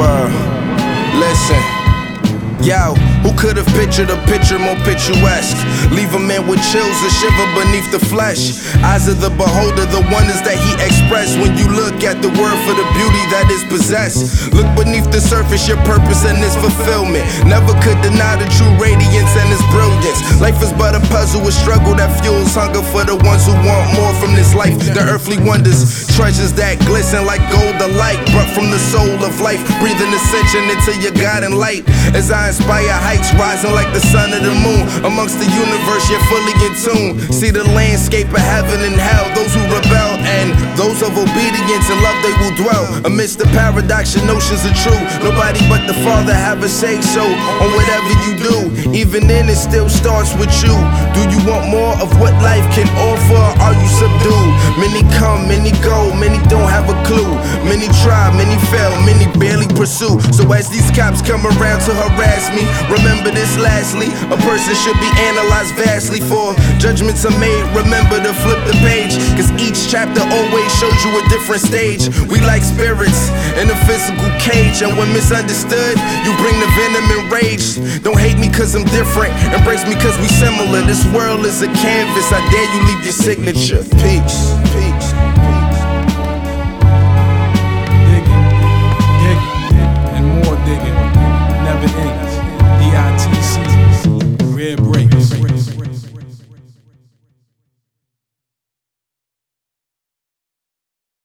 Wow. Listen. Yo, who could've pictured a picture more picturesque? Leave a man with chills, a shiver beneath the flesh. Eyes of the beholder, the wonders that he expressed. When you look at the word for the beauty that is possessed. Look beneath the surface, your purpose and its fulfillment. Never could deny the true radiance and its brilliance. Life is but a puzzle, a struggle that fuels hunger for the ones who want more from this life. The earthly wonders, treasures that glisten like gold, the light brought from the soul of life. Breathing ascension into your guiding light. As I inspire heights rising like the sun or the moon. Amongst the universe, you're fully in tune. See the landscape of heaven and hell. Those who rebel and those of obedience and love, they will dwell. Amidst the paradox, your notions are true. Nobody but the Father have a say-so on whatever you do. Even then, it still starts with you. Do you want more of what life can offer? Are you subdued? Many come, many go, many don't have a clue. Many try, many fail, many barely pursue. So as these cops come around to harass me, remember this lastly, a person should be analyzed vastly. For judgments are made, remember to flip the page, cause each chapter always shows you a different stage. We like spirits in a physical cage, and when misunderstood, you bring the venom and rage. Don't hate me cause I'm different, embrace me cause we similar. This world is a canvas, I dare you leave your signature. Peace, peace.